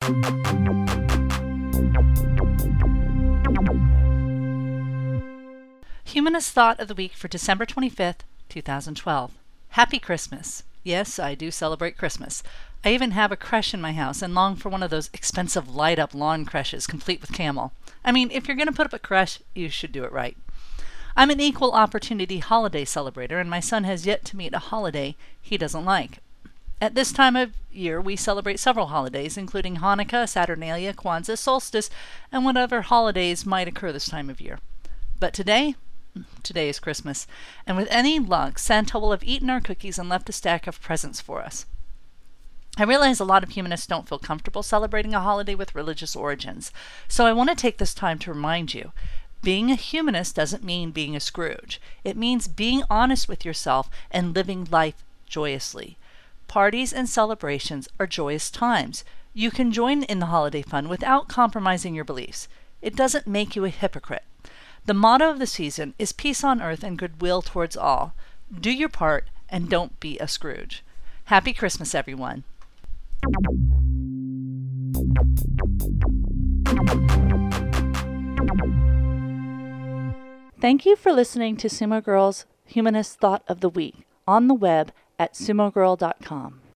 Humanist Thought of the Week for December 25th, 2012. Happy Christmas. Yes, I do celebrate Christmas. I even have a creche in my house and long for one of those expensive light-up lawn creches complete with camel. I mean, if you're going to put up a creche, you should do it right. I'm an equal opportunity holiday celebrator, and my son has yet to meet a holiday he doesn't like. At this time of year, we celebrate several holidays, including Hanukkah, Saturnalia, Kwanzaa, Solstice, and whatever holidays might occur this time of year. But today is Christmas, and with any luck, Santa will have eaten our cookies and left a stack of presents for us. I realize a lot of humanists don't feel comfortable celebrating a holiday with religious origins, so I want to take this time to remind you, being a humanist doesn't mean being a Scrooge. It means being honest with yourself and living life joyously. Parties and celebrations are joyous times. You can join in the holiday fun without compromising your beliefs. It doesn't make you a hypocrite. The motto of the season is peace on earth and goodwill towards all. Do your part and don't be a Scrooge. Happy Christmas, everyone. Thank you for listening to Sumo Girl's Humanist Thought of the Week on the web at sumogirl.com.